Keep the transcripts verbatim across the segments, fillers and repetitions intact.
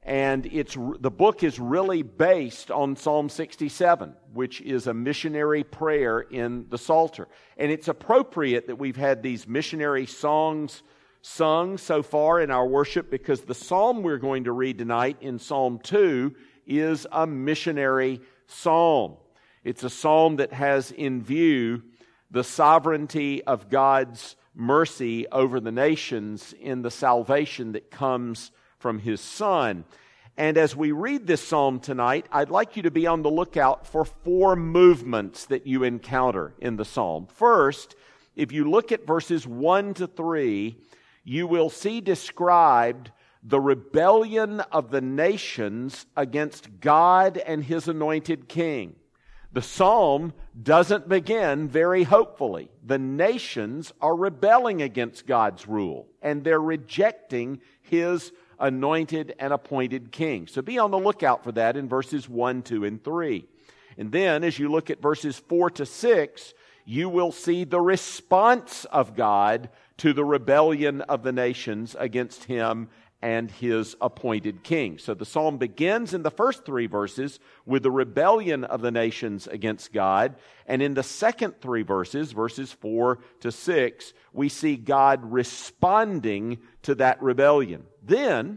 And it's the book is really based on Psalm sixty-seven, which is a missionary prayer in the Psalter. And it's appropriate that we've had these missionary songs sung so far in our worship, because the psalm we're going to read tonight in Psalm two is a missionary psalm. It's a psalm that has in view the sovereignty of God's mercy over the nations in the salvation that comes from His Son. And as we read this psalm tonight, I'd like you to be on the lookout for four movements that you encounter in the psalm. First, if you look at verses one to three, you will see described the rebellion of the nations against God and His anointed king. The psalm doesn't begin very hopefully. The nations are rebelling against God's rule, and they're rejecting His anointed and appointed king. So be on the lookout for that in verses one, two, and three. And then as you look at verses four to six, you will see the response of God to the rebellion of the nations against Him and His appointed king. So the psalm begins in the first three verses with the rebellion of the nations against God. And in the second three verses, verses four to six, we see God responding to that rebellion. Then,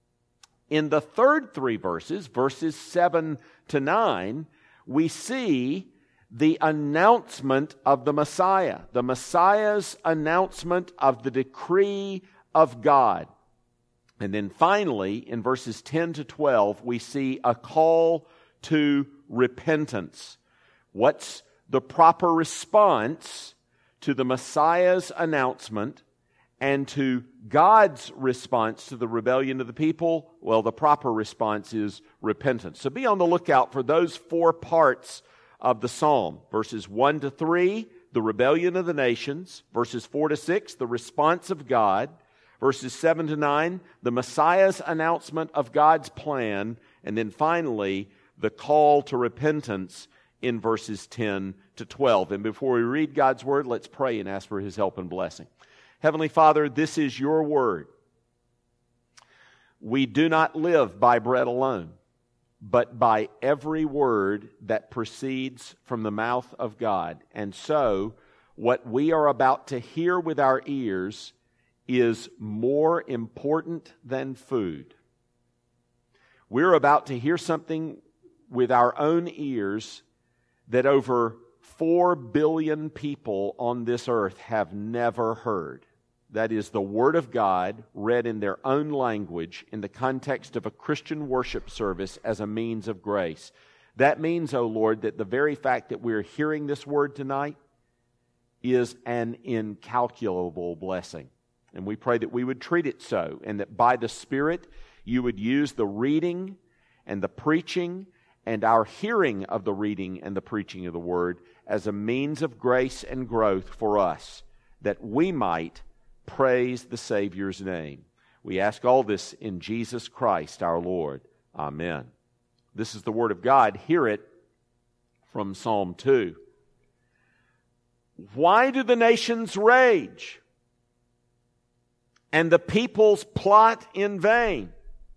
in the third three verses, verses seven to nine, we see the announcement of the Messiah, the Messiah's announcement of the decree of God. And then finally, in verses ten to twelve, we see a call to repentance. What's the proper response to the Messiah's announcement and to God's response to the rebellion of the people? Well, the proper response is repentance. So be on the lookout for those four parts of the psalm. Verses one to three, the rebellion of the nations. Verses four to six, the response of God. Verses seven to nine, the Messiah's announcement of God's plan. And then finally, the call to repentance in verses ten to twelve. And before we read God's Word, let's pray and ask for His help and blessing. Heavenly Father, this is Your Word. We do not live by bread alone, but by every word that proceeds from the mouth of God. And so, what we are about to hear with our ears is more important than food. We're about to hear something with our own ears that over four billion people on this earth have never heard. That is the Word of God read in their own language in the context of a Christian worship service as a means of grace. That means, O Lord, that the very fact that we're hearing this Word tonight is an incalculable blessing. And we pray that we would treat it so, and that by the Spirit You would use the reading and the preaching and our hearing of the reading and the preaching of the Word as a means of grace and growth for us, that we might praise the Savior's name. We ask all this in Jesus Christ our Lord. Amen. This is the Word of God. Hear it from Psalm two. Why do the nations rage and the peoples plot in vain?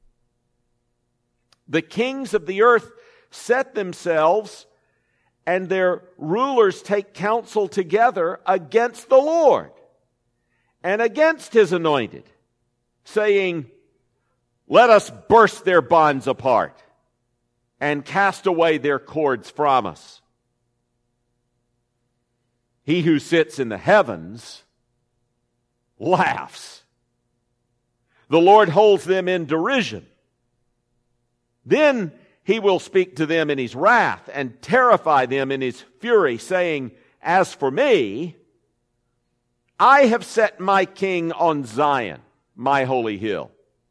The kings of the earth set themselves, and their rulers take counsel together against the Lord and against His anointed, saying, "Let us burst their bonds apart and cast away their cords from us." He who sits in the heavens laughs. The Lord holds them in derision. Then He will speak to them in His wrath and terrify them in His fury, saying, "As for me, I have set my king on Zion, my holy hill.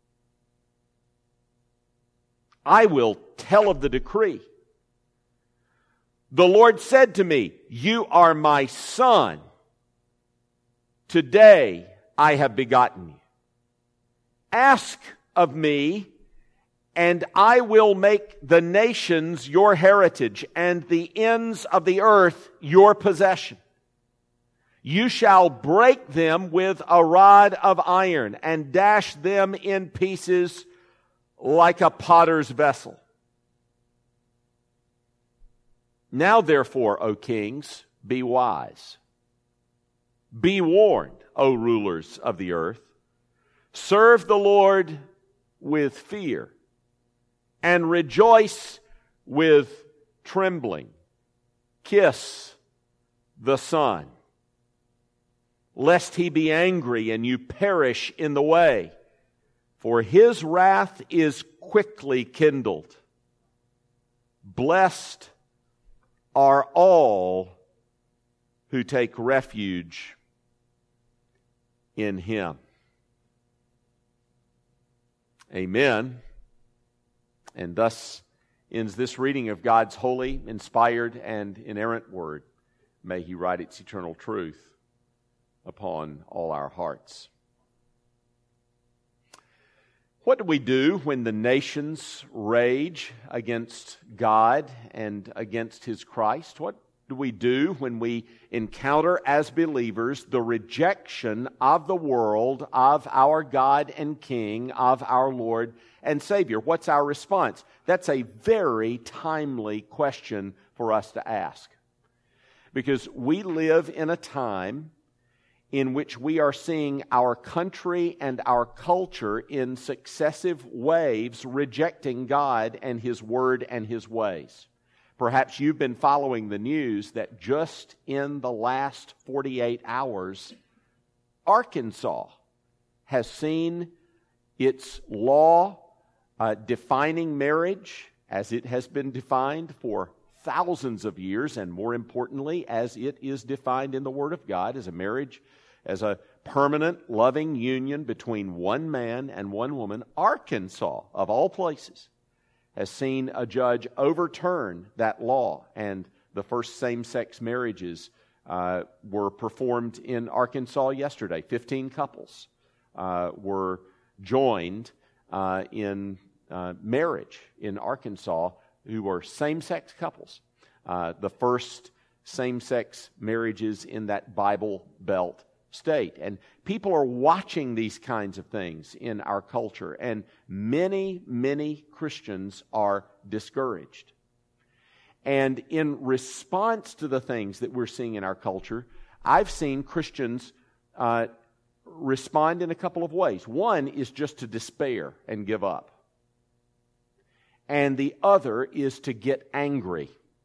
I will tell of the decree. The Lord said to me, 'You are my son. Today I have begotten you. Ask of me, and I will make the nations your heritage, and the ends of the earth your possession. You shall break them with a rod of iron, and dash them in pieces like a potter's vessel. Now therefore, O kings, be wise. Be warned, O rulers of the earth. Serve the Lord with fear, and rejoice with trembling. Kiss the Son, lest he be angry and you perish in the way, for his wrath is quickly kindled. Blessed are all who take refuge in him. Amen. And thus ends this reading of God's holy, inspired, and inerrant word. May he write its eternal truth upon all our hearts. What do we do when the nations rage against God and against his Christ? What do we do when we encounter as believers the rejection of the world, of our God and King, of our Lord and Savior? What's our response? That's a very timely question for us to ask. Because we live in a time in which we are seeing our country and our culture in successive waves rejecting God and his word and his ways. Perhaps you've been following the news that just in the last forty-eight hours, Arkansas has seen its law uh, defining marriage as it has been defined for thousands of years, and more importantly, as it is defined in the Word of God as a marriage, as a permanent, loving union between one man and one woman. Arkansas, of all places, has seen a judge overturn that law, and the first same-sex marriages uh, were performed in Arkansas yesterday. Fifteen couples uh, were joined uh, in uh, marriage in Arkansas who were same-sex couples. Uh, the first same-sex marriages in that Bible Belt state. And people are watching these kinds of things in our culture, and many, many Christians are discouraged. And in response to the things that we're seeing in our culture, I've seen Christians uh, respond in a couple of ways. One is just to despair and give up. And the other is to get angry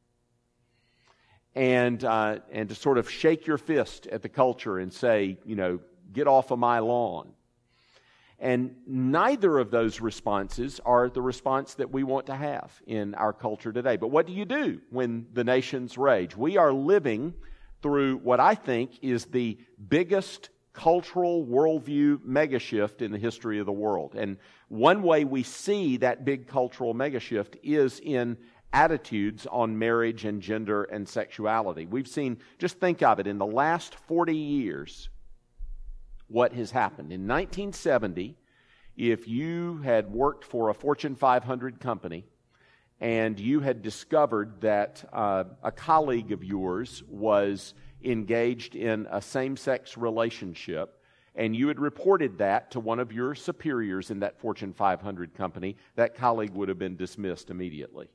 and uh, and to sort of shake your fist at the culture and say, you know, get off of my lawn. And neither of those responses are the response that we want to have in our culture today. But what do you do when the nations rage? We are living through what I think is the biggest cultural worldview megashift in the history of the world. And one way we see that big cultural megashift is in attitudes on marriage and gender and sexuality. We've seen, just think of it, in the last forty years, what has happened. In nineteen seventy, if you had worked for a Fortune five hundred company and you had discovered that uh, a colleague of yours was engaged in a same-sex relationship, and you had reported that to one of your superiors in that Fortune five hundred company, that colleague would have been dismissed immediately.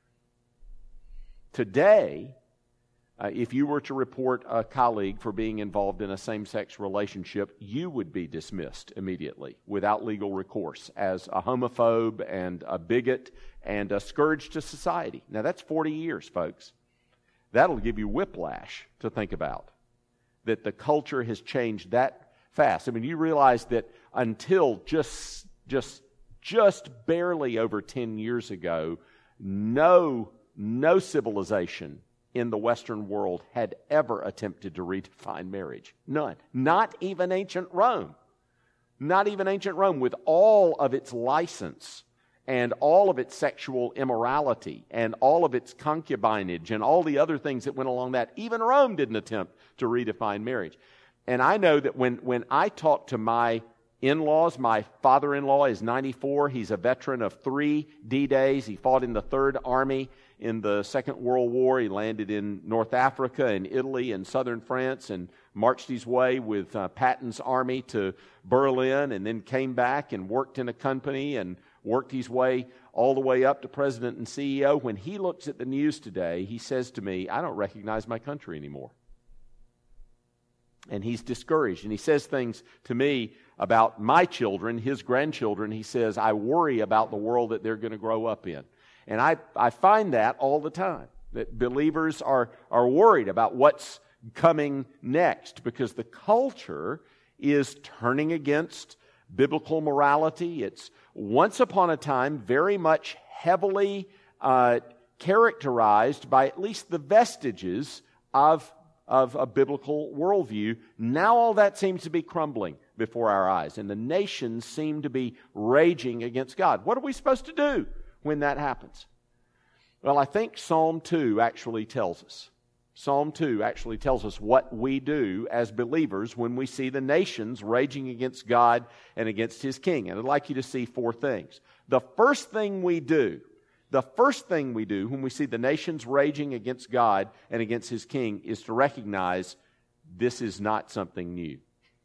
Today, uh, if you were to report a colleague for being involved in a same-sex relationship, you would be dismissed immediately without legal recourse as a homophobe and a bigot and a scourge to society. Now, that's forty years, folks. That'll give you whiplash to think about, that the culture has changed that fast. I mean, you realize that until just just just barely over ten years ago, no no civilization in the Western world had ever attempted to redefine marriage. None. Not even ancient Rome. Not even ancient Rome, with all of its license and all of its sexual immorality and all of its concubinage and all the other things that went along that. Even Rome didn't attempt to redefine marriage. And I know that when, when I talk to my in-laws, my father-in-law is ninety-four. He's a veteran of three D-Days. He fought in the Third Army in the Second World War. He landed in North Africa and Italy and southern France and marched his way with uh, Patton's army to Berlin, and then came back and worked in a company and worked his way all the way up to president and C E O. When he looks at the news today, he says to me, I don't recognize my country anymore. And he's discouraged. And he says things to me about my children, his grandchildren. He says, I worry about the world that they're going to grow up in. And I, I find that all the time, that believers are, are worried about what's coming next, because the culture is turning against biblical morality. It's once upon a time very much heavily uh, characterized by at least the vestiges of of a biblical worldview. Now all that seems to be crumbling before our eyes, and the nations seem to be raging against God. What are we supposed to do when that happens? Well, I think Psalm two actually tells us. Psalm two actually tells us what we do as believers when we see the nations raging against God and against His King. And I'd like you to see four things. The first thing we do The first thing we do when we see the nations raging against God and against His King is to recognize this is not something new.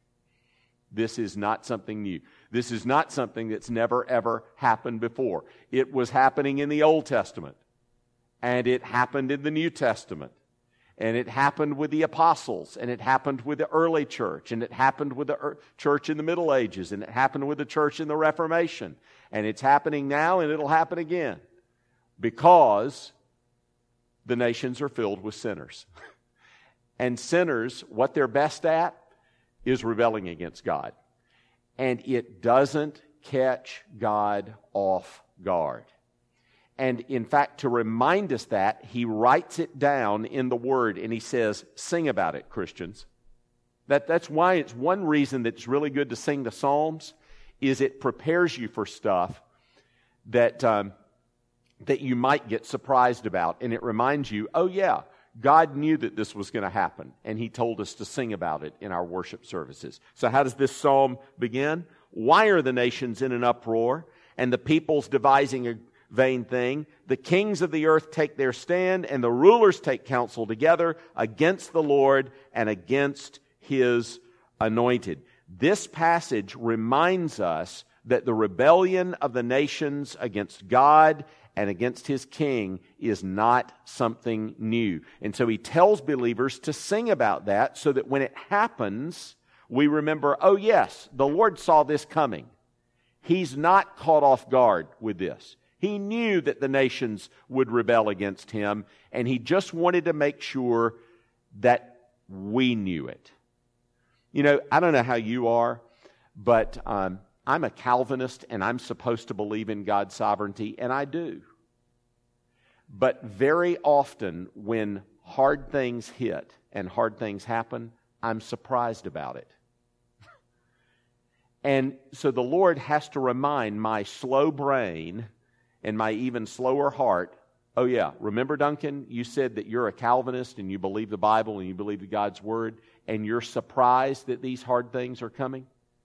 This is not something new. This is not something that's never, ever happened before. It was happening in the Old Testament, and it happened in the New Testament, and it happened with the apostles, and it happened with the early church, and it happened with the church in the Middle Ages, and it happened with the church in the Reformation, and it's happening now, and it'll happen again. Because the nations are filled with sinners. And sinners, what they're best at is rebelling against God. And it doesn't catch God off guard. And in fact, to remind us that, He writes it down in the Word, and He says, sing about it, Christians. That, that's why it's one reason that it's really good to sing the Psalms, is it prepares you for stuff that... Um, that you might get surprised about. And it reminds you, oh yeah, God knew that this was going to happen, and He told us to sing about it in our worship services. So how does this psalm begin? Why are the nations in an uproar, and the peoples devising a vain thing? The kings of the earth take their stand, and the rulers take counsel together against the Lord and against His anointed. This passage reminds us that the rebellion of the nations against God and against His King is not something new. And so He tells believers to sing about that so that when it happens, we remember, oh yes, the Lord saw this coming. He's not caught off guard with this. He knew that the nations would rebel against Him, and He just wanted to make sure that we knew it. You know, I don't know how you are, but um, I'm a Calvinist, and I'm supposed to believe in God's sovereignty, and I do. But very often when hard things hit and hard things happen, I'm surprised about it. And so the Lord has to remind my slow brain and my even slower heart, oh yeah, remember, Duncan, you said that you're a Calvinist and you believe the Bible and you believe God's Word, and you're surprised that these hard things are coming?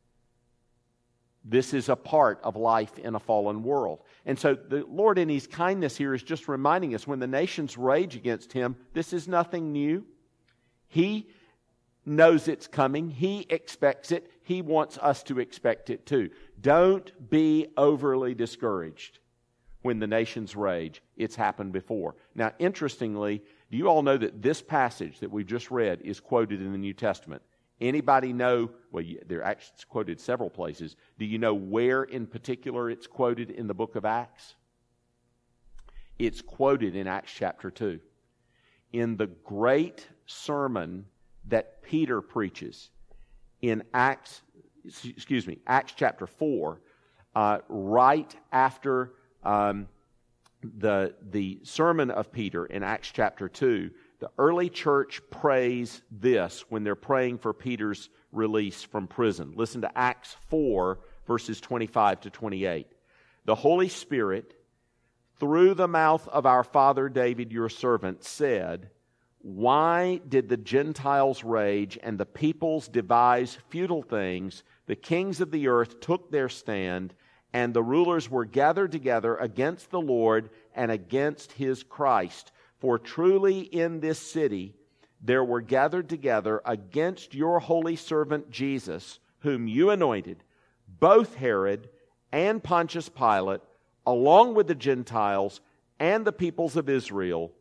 This is a part of life in a fallen world. And so the Lord in His kindness here is just reminding us, when the nations rage against Him, this is nothing new. He knows it's coming. He expects it. He wants us to expect it too. Don't be overly discouraged when the nations rage. It's happened before. Now, interestingly, do you all know that this passage that we just read is quoted in the New Testament? Anybody know, well, they're actually quoted several places. Do you know where in particular it's quoted in the book of Acts? It's quoted in Acts chapter two. In the great sermon that Peter preaches in Acts, excuse me, Acts chapter four, uh, right after um, the, the sermon of Peter in Acts chapter two, the early church prays this when they're praying for Peter's release from prison. Listen to Acts four, verses twenty-five to twenty-eight. The Holy Spirit, through the mouth of our father David, your servant, said, why did the Gentiles rage and the peoples devise futile things? The kings of the earth took their stand, and the rulers were gathered together against the Lord and against His Christ. For truly in this city there were gathered together against your holy servant Jesus, whom you anointed, both Herod and Pontius Pilate, along with the Gentiles and the peoples of Israel,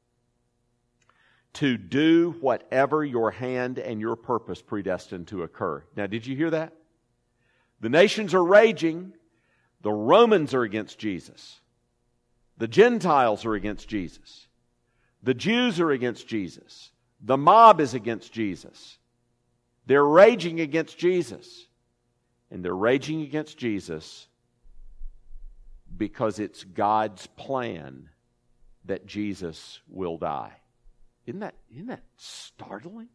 to do whatever your hand and your purpose predestined to occur. Now, did you hear that? The nations are raging. The Romans are against Jesus. The Gentiles are against Jesus. The Jews are against Jesus. The mob is against Jesus. They're raging against Jesus. And they're raging against Jesus because it's God's plan that Jesus will die. Isn't that, isn't that startling?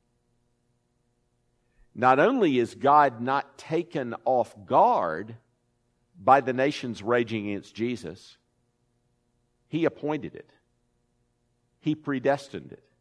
Not only is God not taken off guard by the nations raging against Jesus, He appointed it. He predestined it.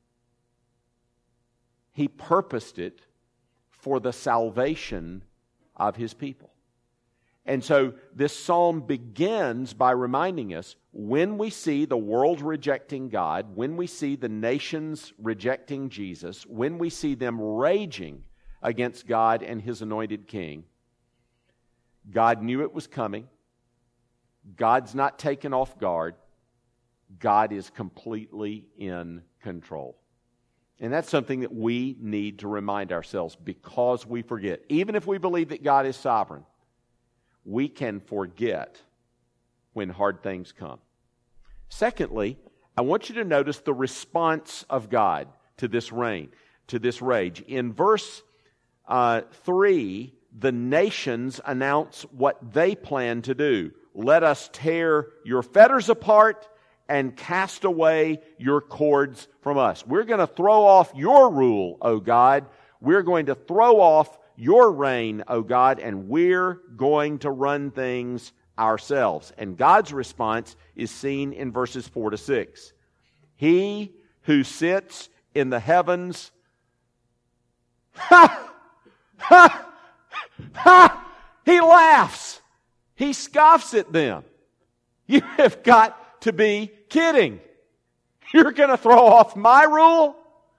He purposed it for the salvation of His people. And so this psalm begins by reminding us, when we see the world rejecting God, when we see the nations rejecting Jesus, when we see them raging against God and His anointed King, God knew it was coming. God's not taken off guard. God is completely in control. And that's something that we need to remind ourselves, because we forget. Even if we believe that God is sovereign, we can forget when hard things come. Secondly, I want you to notice the response of God to this rain, to this rage. In verse uh, three, the nations announce what they plan to do. Let us tear your fetters apart and cast away your cords from us. We're going to throw off your rule, O God. We're going to throw off your reign, O God, and we're going to run things ourselves. And God's response is seen in verses four to six. He who sits in the heavens, ha, ha, ha, he laughs. He scoffs at them. You have got to be kidding. You're going to throw off my rule?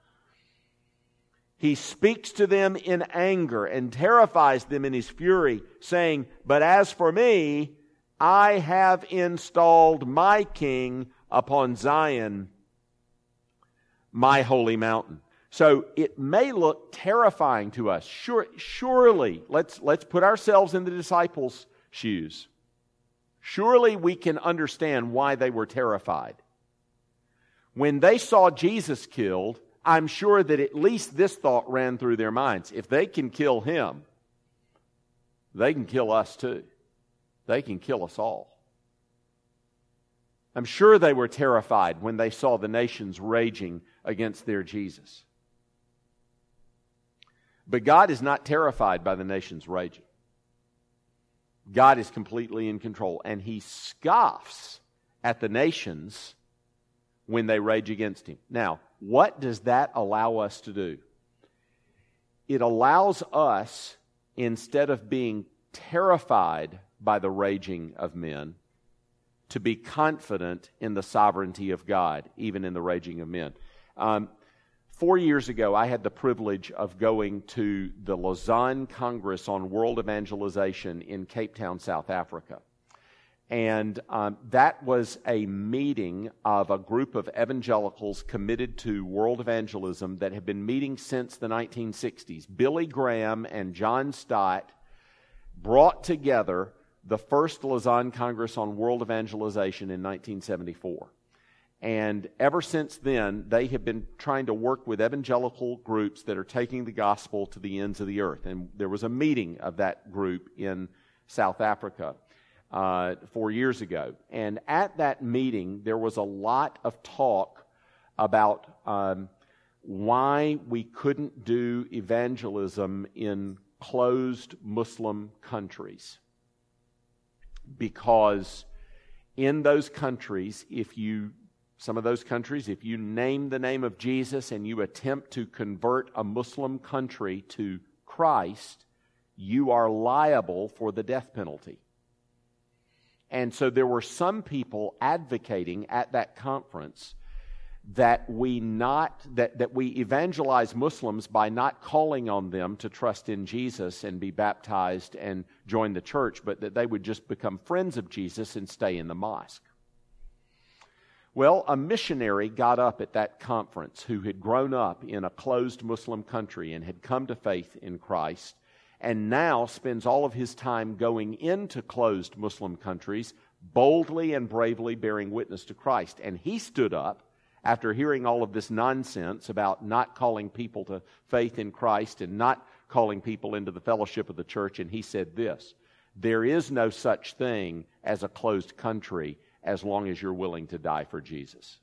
He speaks to them in anger and terrifies them in His fury, saying, but as for me, I have installed my king upon Zion, my holy mountain. So it may look terrifying to us. Sure, surely, let's, let's put ourselves in the disciples' shoes. Surely we can understand why they were terrified. When they saw Jesus killed, I'm sure that at least this thought ran through their minds. If they can kill Him, they can kill us too. They can kill us all. I'm sure they were terrified when they saw the nations raging against their Jesus. But God is not terrified by the nations raging. God is completely in control, and He scoffs at the nations when they rage against Him. Now, what does that allow us to do? It allows us, instead of being terrified by the raging of men, to be confident in the sovereignty of God, even in the raging of men. Um, four years ago, I had the privilege of going to the Lausanne Congress on World Evangelization in Cape Town, South Africa. And um, that was a meeting of a group of evangelicals committed to world evangelism that have been meeting since the nineteen sixties. Billy Graham and John Stott brought together the first Lausanne Congress on World Evangelization in nineteen seventy-four. And ever since then, they have been trying to work with evangelical groups that are taking the gospel to the ends of the earth. And there was a meeting of that group in South Africa uh, four years ago. And at that meeting, there was a lot of talk about um, why we couldn't do evangelism in closed Muslim countries. Because in those countries, if you, some of those countries, if you name the name of Jesus and you attempt to convert a Muslim country to Christ, you are liable for the death penalty. And so there were some people advocating at that conference that we not that, that we evangelize Muslims by not calling on them to trust in Jesus and be baptized and join the church, but that they would just become friends of Jesus and stay in the mosque. Well, a missionary got up at that conference who had grown up in a closed Muslim country and had come to faith in Christ, and now spends all of his time going into closed Muslim countries, boldly and bravely bearing witness to Christ. And he stood up after hearing all of this nonsense about not calling people to faith in Christ and not calling people into the fellowship of the church, and he said this: there is no such thing as a closed country as long as you're willing to die for Jesus.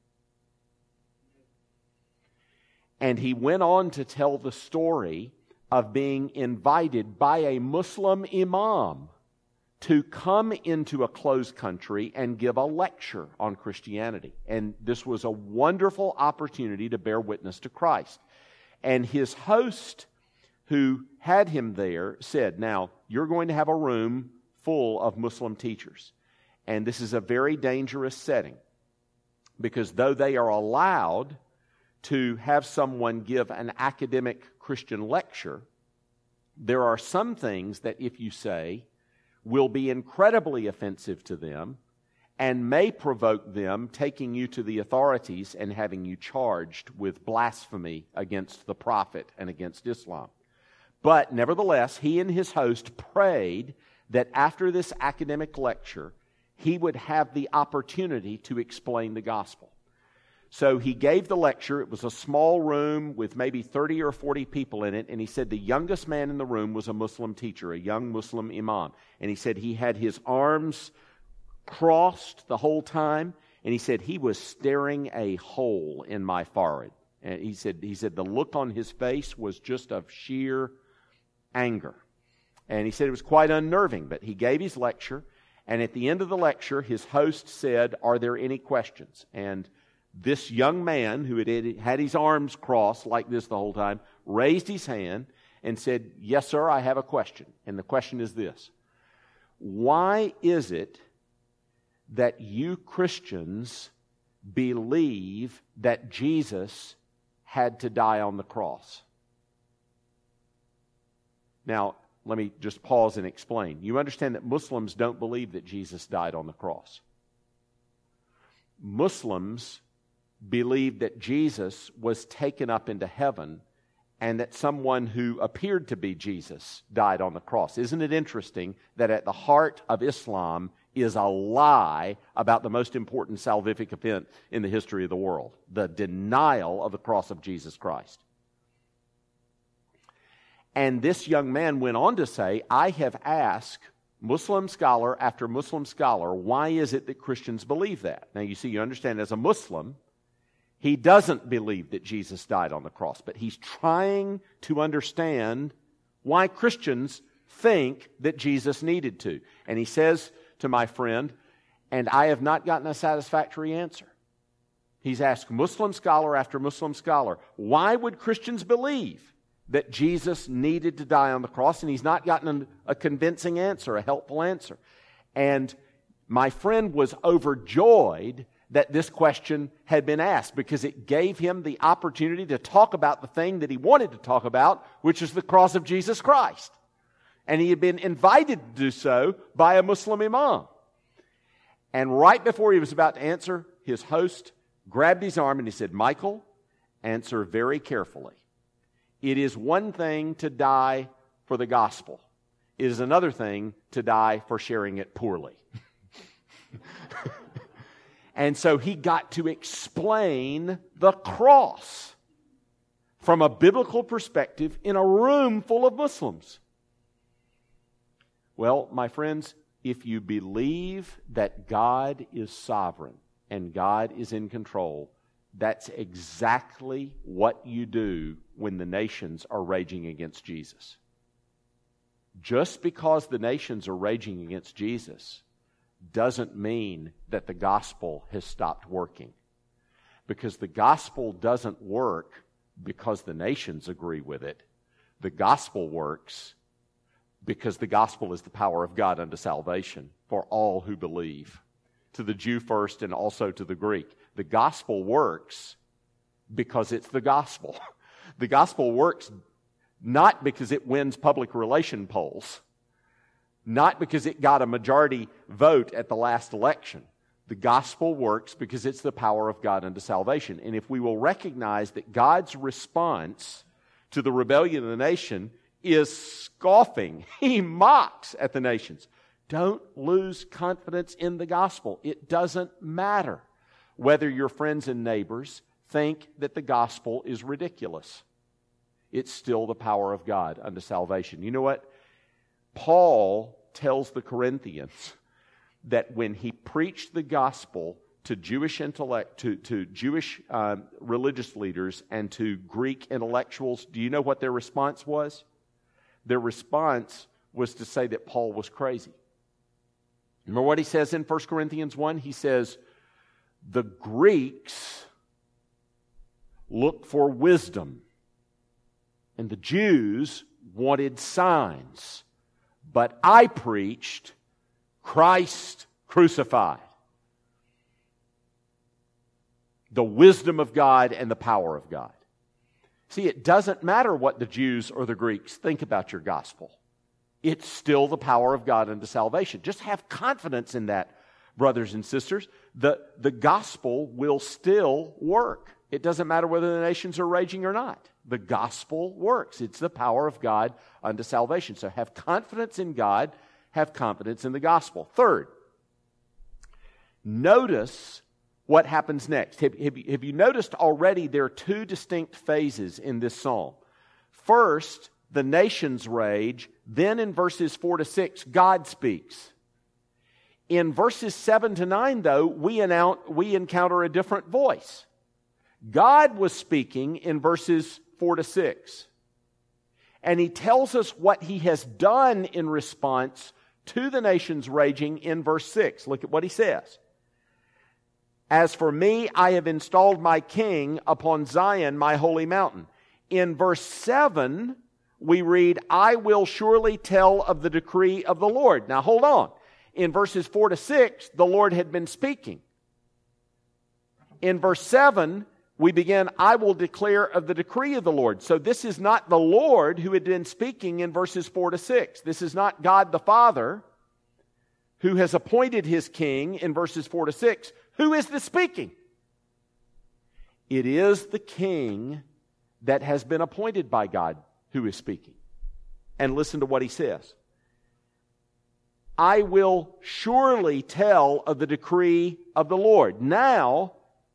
And he went on to tell the story of being invited by a Muslim imam to come into a closed country and give a lecture on Christianity. And this was a wonderful opportunity to bear witness to Christ. And his host, who had him there, said, now, you're going to have a room full of Muslim teachers. And this is a very dangerous setting, because though they are allowed to have someone give an academic Christian lecture, there are some things that if you say will be incredibly offensive to them and may provoke them taking you to the authorities and having you charged with blasphemy against the prophet and against Islam. But nevertheless, he and his host prayed that after this academic lecture, he would have the opportunity to explain the gospel. So he gave the lecture. It was a small room with maybe thirty or forty people in it, and he said the youngest man in the room was a Muslim teacher, a young Muslim imam. And he said he had his arms crossed the whole time, and he said he was staring a hole in my forehead. And he said, he said the look on his face was just of sheer anger. And he said it was quite unnerving, but he gave his lecture, and at the end of the lecture, his host said, are there any questions? And this young man, who had had his arms crossed like this the whole time, raised his hand and said, yes, sir, I have a question. And the question is this: why is it that you Christians believe that Jesus had to die on the cross? Now, let me just pause and explain. You understand that Muslims don't believe that Jesus died on the cross. Muslims believe that Jesus was taken up into heaven and that someone who appeared to be Jesus died on the cross. Isn't it interesting that at the heart of Islam is a lie about the most important salvific event in the history of the world, the denial of the cross of Jesus Christ? And this young man went on to say, I have asked Muslim scholar after Muslim scholar, why is it that Christians believe that? Now you see, you understand, as a Muslim, he doesn't believe that Jesus died on the cross, but he's trying to understand why Christians think that Jesus needed to. And he says to my friend, and I have not gotten a satisfactory answer. He's asked Muslim scholar after Muslim scholar, why would Christians believe that Jesus needed to die on the cross? And he's not gotten a convincing answer, a helpful answer. And my friend was overjoyed that this question had been asked, because it gave him the opportunity to talk about the thing that he wanted to talk about, which is the cross of Jesus Christ. And he had been invited to do so by a Muslim imam. And right before he was about to answer, his host grabbed his arm and he said, Michael, answer very carefully. It is one thing to die for the gospel. It is another thing to die for sharing it poorly. And so he got to explain the cross from a biblical perspective in a room full of Muslims. Well, my friends, if you believe that God is sovereign and God is in control, that's exactly what you do when the nations are raging against Jesus. Just because the nations are raging against Jesus doesn't mean that the gospel has stopped working. Because the gospel doesn't work because the nations agree with it. The gospel works because the gospel is the power of God unto salvation for all who believe, to the Jew first and also to the Greek. The gospel works because it's the gospel. The gospel works not because it wins public relation polls, not because it got a majority vote at the last election. The gospel works because it's the power of God unto salvation. And if we will recognize that God's response to the rebellion of the nation is scoffing, He mocks at the nations. Don't lose confidence in the gospel. It doesn't matter whether your friends and neighbors think that the gospel is ridiculous. It's still the power of God unto salvation. You know what? Paul tells the Corinthians that when he preached the gospel to Jewish intellect, to, to Jewish um, religious leaders and to Greek intellectuals, do you know what their response was? Their response was to say that Paul was crazy. Remember what he says in First Corinthians one? He says, the Greeks look for wisdom, and the Jews wanted signs, but I preached Christ crucified. The wisdom of God and the power of God. See, it doesn't matter what the Jews or the Greeks think about your gospel. It's still the power of God unto salvation. Just have confidence in that, brothers and sisters. The, the gospel will still work. It doesn't matter whether the nations are raging or not. The gospel works. It's the power of God unto salvation. So have confidence in God. Have confidence in the gospel. Third, notice what happens next. Have, have, have you noticed already there are two distinct phases in this psalm? First, the nations rage. Then in verses four to six, God speaks. In verses seven to nine, though, we, announce, we encounter a different voice. God was speaking in verses four to six. And He tells us what He has done in response to the nations raging in verse six. Look at what He says. As for me, I have installed my king upon Zion, my holy mountain. In verse seven, we read, I will surely tell of the decree of the Lord. Now hold on. In verses four to six, the Lord had been speaking. In verse seven, we begin, I will declare of the decree of the Lord. So this is not the Lord who had been speaking in verses four to six. This is not God the Father who has appointed His king in verses four to six. Who is this speaking? It is the king that has been appointed by God who is speaking. And listen to what He says. I will surely tell of the decree of the Lord. Now,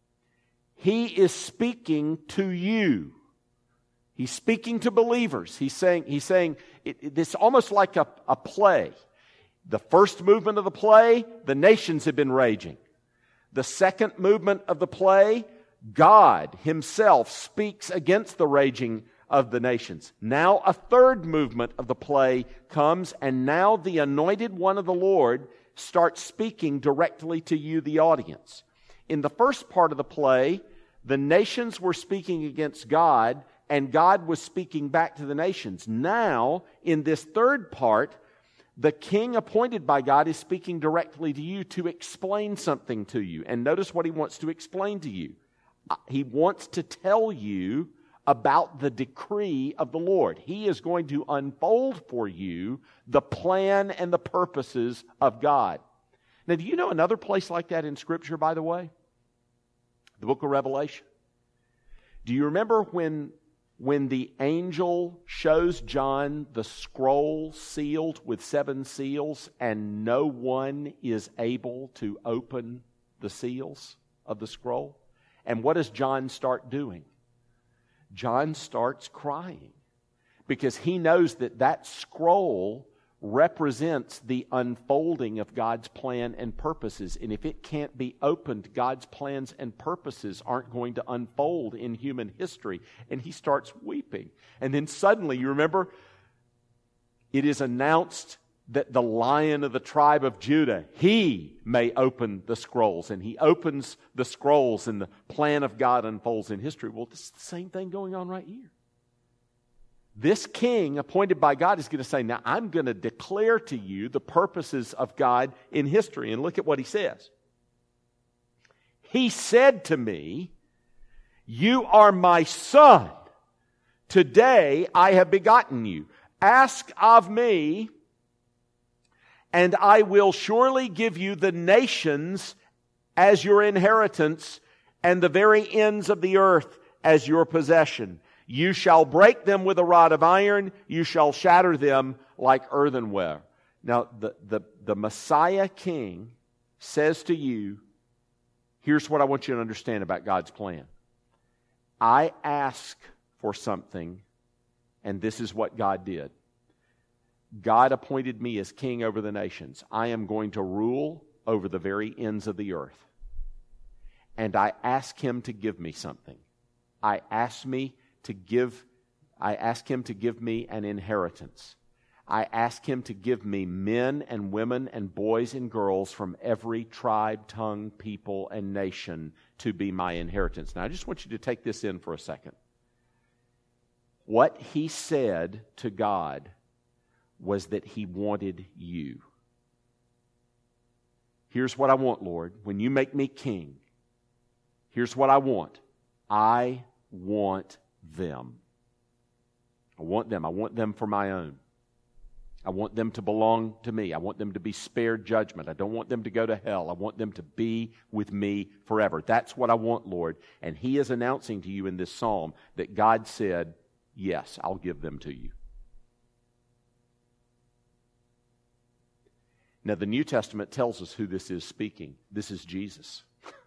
He is speaking to you. He's speaking to believers. He's saying, he's saying it, it, it's almost like a, a play. The first movement of the play, the nations have been raging. The second movement of the play, God Himself speaks against the raging of the nations. Now a third movement of the play comes, and now the anointed one of the Lord starts speaking directly to you, the audience. In the first part of the play, the nations were speaking against God, and God was speaking back to the nations. Now, in this third part, the king appointed by God is speaking directly to you to explain something to you. And notice what he wants to explain to you. He wants to tell you about the decree of the Lord. He is going to unfold for you the plan and the purposes of God. Now, do you know another place like that in Scripture, by the way? The book of Revelation. Do you remember when, when the angel shows John the scroll sealed with seven seals, and no one is able to open the seals of the scroll? And what does John start doing? John starts crying because he knows that that scroll represents the unfolding of God's plan and purposes. And if it can't be opened, God's plans and purposes aren't going to unfold in human history. And he starts weeping. And then suddenly, you remember, it is announced that the Lion of the tribe of Judah, he may open the scrolls. And he opens the scrolls and the plan of God unfolds in history. Well, this is the same thing going on right here. This king appointed by God is going to say, now I'm going to declare to you the purposes of God in history. And look at what he says. He said to me, "You are my son. Today I have begotten you. Ask of me, and I will surely give you the nations as your inheritance, and the very ends of the earth as your possession. You shall break them with a rod of iron. You shall shatter them like earthenware." Now, the, the, the Messiah King says to you, here's what I want you to understand about God's plan. I ask for something, and this is what God did. God appointed me as king over the nations. I am going to rule over the very ends of the earth. And I ask Him to give me something. I ask me to give, I ask Him to give me an inheritance. I ask Him to give me men and women and boys and girls from every tribe, tongue, people, and nation to be my inheritance. Now, I just want you to take this in for a second. What He said to God was that He wanted you. Here's what I want, Lord. When you make me king, here's what I want. I want them. I want them. I want them for my own. I want them to belong to me. I want them to be spared judgment. I don't want them to go to hell. I want them to be with me forever. That's what I want, Lord. And He is announcing to you in this psalm that God said, yes, I'll give them to you. Now, the New Testament tells us who this is speaking. This is Jesus.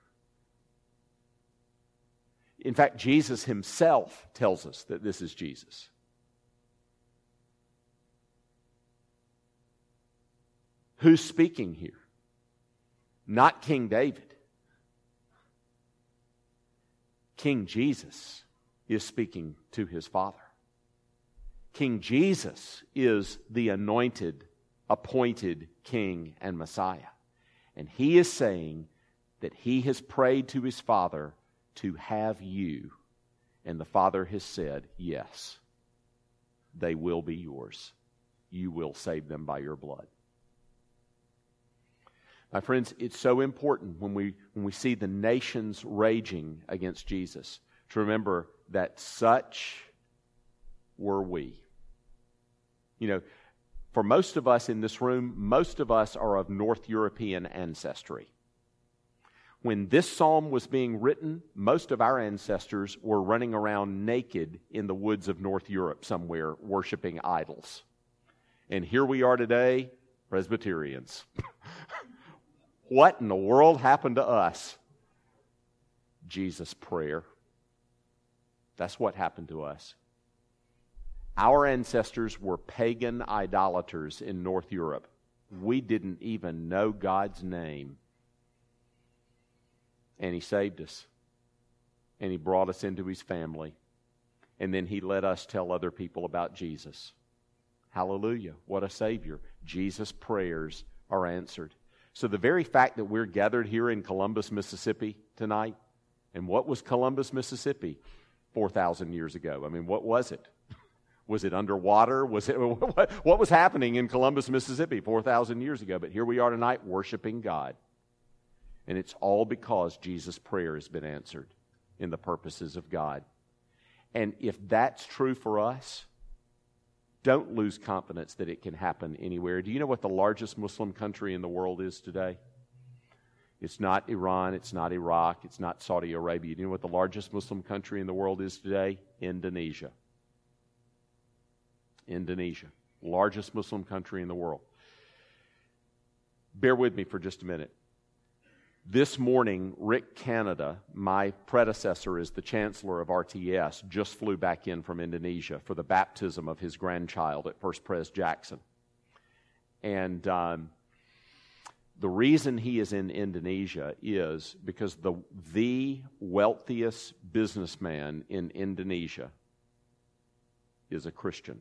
In fact, Jesus Himself tells us that this is Jesus. Who's speaking here? Not King David. King Jesus is speaking to His Father. King Jesus is the anointed, appointed King and Messiah. And He is saying that He has prayed to His Father to have you. And the Father has said, yes, they will be yours. You will save them by your blood. My friends, it's so important when we when we see the nations raging against Jesus to remember that such were we. You know, for most of us in this room, most of us are of North European ancestry. When this psalm was being written, most of our ancestors were running around naked in the woods of North Europe somewhere, worshiping idols. And here we are today, Presbyterians. What in the world happened to us? Jesus' prayer. That's what happened to us. Our ancestors were pagan idolaters in North Europe. We didn't even know God's name. And He saved us. And He brought us into His family. And then He let us tell other people about Jesus. Hallelujah. What a Savior. Jesus' prayers are answered. So the very fact that we're gathered here in Columbus, Mississippi tonight, and what was Columbus, Mississippi four thousand years ago? I mean, what was it? Was it underwater? Was it, what was happening in Columbus, Mississippi four thousand years ago? But here we are tonight worshiping God. And it's all because Jesus' prayer has been answered in the purposes of God. And if that's true for us, don't lose confidence that it can happen anywhere. Do you know what the largest Muslim country in the world is today? It's not Iran, it's not Iraq, it's not Saudi Arabia. Do you know what the largest Muslim country in the world is today? Indonesia. Indonesia. Largest Muslim country in the world. Bear with me for just a minute. This morning, Rick Canada, my predecessor as the chancellor of R T S, just flew back in from Indonesia for the baptism of his grandchild at First Pres Jackson. And um, the reason he is in Indonesia is because the, the wealthiest businessman in Indonesia is a Christian.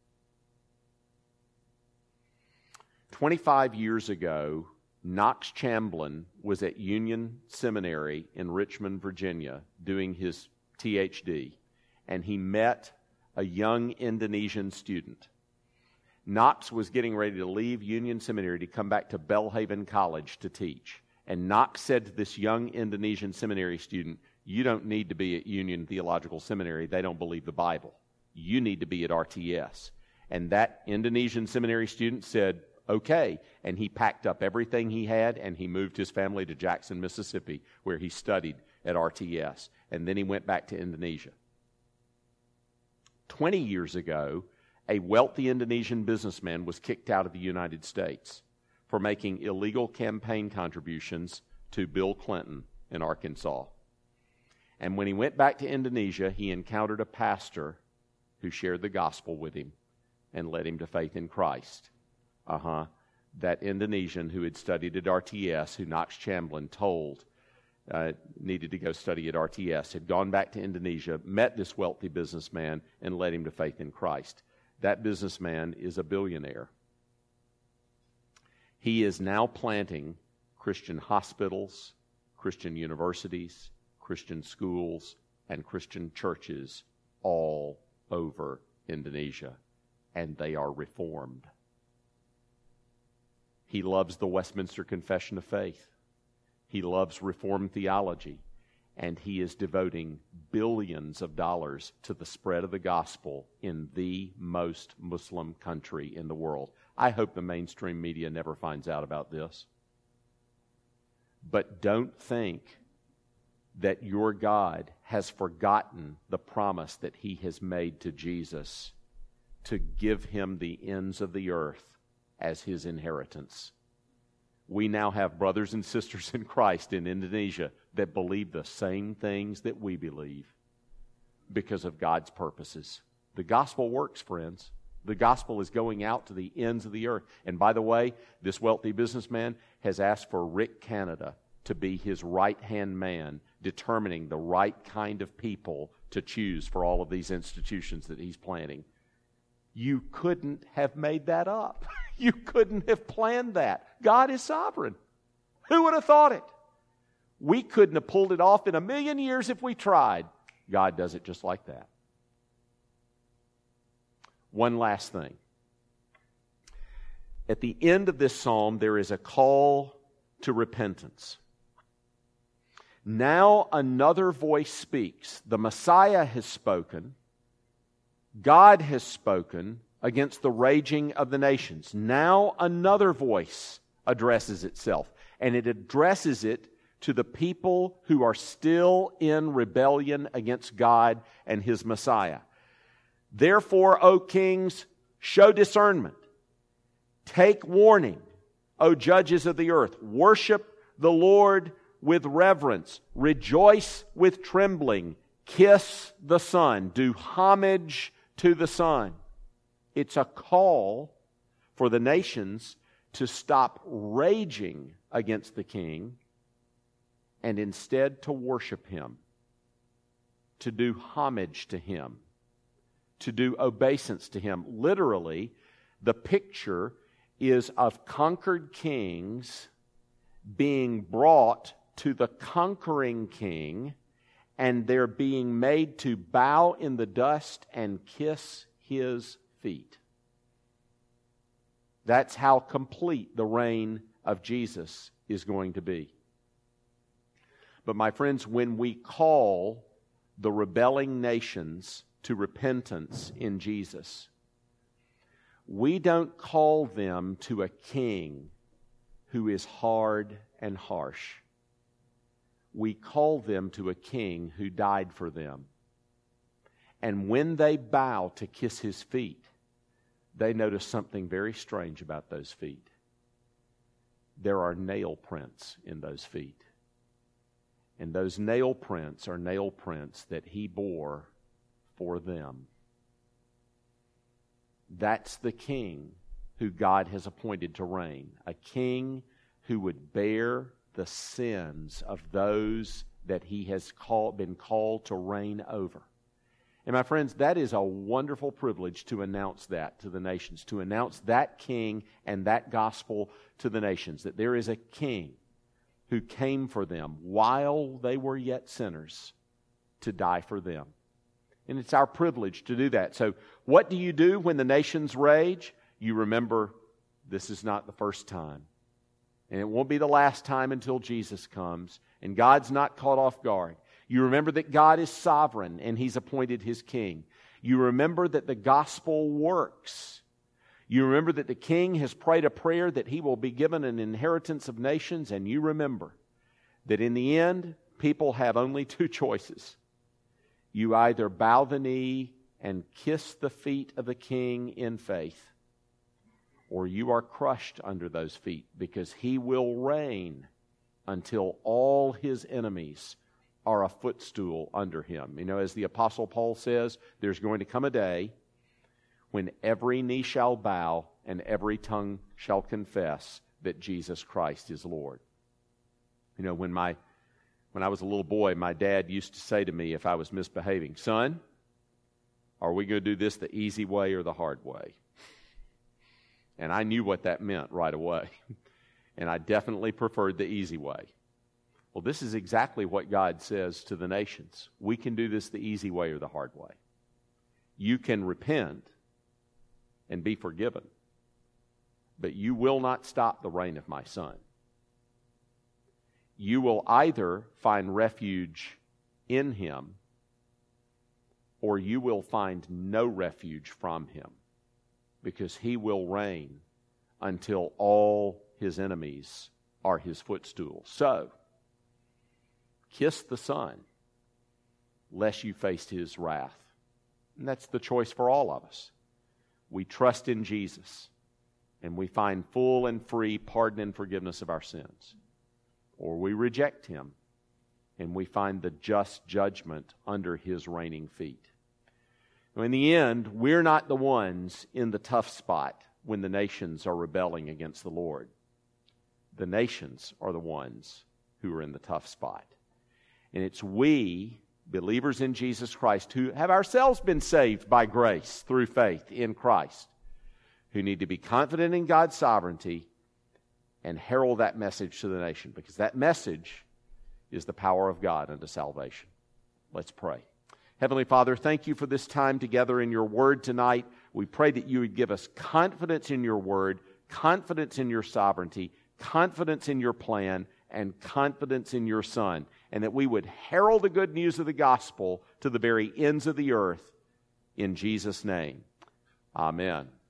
twenty-five years ago, Knox Chamblin was at Union Seminary in Richmond, Virginia, doing his T H D, and he met a young Indonesian student. Knox was getting ready to leave Union Seminary to come back to Belhaven College to teach, And Knox said to this young Indonesian seminary student, you don't need to be at Union Theological Seminary. They don't believe the Bible. You need to be at R T S. And that Indonesian seminary student said, okay. And he packed up everything he had and he moved his family to Jackson, Mississippi, where he studied at R T S. And then he went back to Indonesia. Twenty years ago, a wealthy Indonesian businessman was kicked out of the United States for making illegal campaign contributions to Bill Clinton in Arkansas. And when he went back to Indonesia, he encountered a pastor who shared the gospel with him and led him to faith in Christ. Uh-huh. That Indonesian who had studied at R T S, who Knox Chamblin told uh, needed to go study at R T S, had gone back to Indonesia, met this wealthy businessman, and led him to faith in Christ. That businessman is a billionaire. He is now planting Christian hospitals, Christian universities, Christian schools, and Christian churches all over Indonesia, and they are reformed. He loves the Westminster Confession of Faith. He loves Reformed theology, and he is devoting billions of dollars to the spread of the gospel in the most Muslim country in the world. I hope the mainstream media never finds out about this. But don't think that your God has forgotten the promise that he has made to Jesus to give him the ends of the earth as his inheritance. We now have brothers and sisters in Christ in Indonesia that believe the same things that we believe because of God's purposes. The gospel works, friends. The gospel is going out to the ends of the earth. And by the way, this wealthy businessman has asked for Rick Canada to be his right-hand man, determining the right kind of people to choose for all of these institutions that he's planning. You couldn't have made that up. You couldn't have planned that. God is sovereign. Who would have thought it? We couldn't have pulled it off in a million years if we tried. God does it just like that. One last thing. At the end of this psalm, there is a call to repentance. Now another voice speaks. The Messiah has spoken. God has spoken against the raging of the nations. Now another voice addresses itself, and it addresses it to the people who are still in rebellion against God and his Messiah. Therefore, O kings, show discernment. Take warning, O judges of the earth. Worship the Lord with reverence. Rejoice with trembling. Kiss the Son. Do homage to the Son. It's a call for the nations to stop raging against the king and instead to worship him, to do homage to him, to do obeisance to him. Literally, the picture is of conquered kings being brought to the conquering king, and they're being made to bow in the dust and kiss his feet. That's how complete the reign of Jesus is going to be. But my friends, when we call the rebelling nations to repentance in Jesus, we don't call them to a king who is hard and harsh. We call them to a king who died for them. And when they bow to kiss his feet, they notice something very strange about those feet. There are nail prints in those feet. And those nail prints are nail prints that he bore for them. That's the king who God has appointed to reign. A king who would bear the sins of those that he has called, been called to reign over. And my friends, that is a wonderful privilege to announce that to the nations, to announce that king and that gospel to the nations, that there is a king who came for them while they were yet sinners to die for them. And it's our privilege to do that. So what do you do when the nations rage? You remember, this is not the first time. And it won't be the last time until Jesus comes. And God's not caught off guard. You remember that God is sovereign and He's appointed His king. You remember that the gospel works. You remember that the king has prayed a prayer that he will be given an inheritance of nations. And you remember that in the end, people have only two choices. You either bow the knee and kiss the feet of the king in faith, or you are crushed under those feet, because He will reign until all His enemies are a footstool under Him. You know, as the Apostle Paul says, there's going to come a day when every knee shall bow and every tongue shall confess that Jesus Christ is Lord. You know, when my when I was a little boy, my dad used to say to me if I was misbehaving, "Son, are we going to do this the easy way or the hard way?" And I knew what that meant right away. And I definitely preferred the easy way. Well, this is exactly what God says to the nations. We can do this the easy way or the hard way. You can repent and be forgiven, but you will not stop the reign of my Son. You will either find refuge in Him, or you will find no refuge from Him, because He will reign until all His enemies are His footstool. So, kiss the Son, lest you face His wrath. And that's the choice for all of us. We trust in Jesus, and we find full and free pardon and forgiveness of our sins. Or we reject Him, and we find the just judgment under His reigning feet. In the end, we're not the ones in the tough spot when the nations are rebelling against the Lord. The nations are the ones who are in the tough spot. And it's we, believers in Jesus Christ, who have ourselves been saved by grace through faith in Christ, who need to be confident in God's sovereignty and herald that message to the nation, because that message is the power of God unto salvation. Let's pray. Heavenly Father, thank You for this time together in Your Word tonight. We pray that You would give us confidence in Your Word, confidence in Your sovereignty, confidence in Your plan, and confidence in Your Son, and that we would herald the good news of the gospel to the very ends of the earth. In Jesus' name, amen.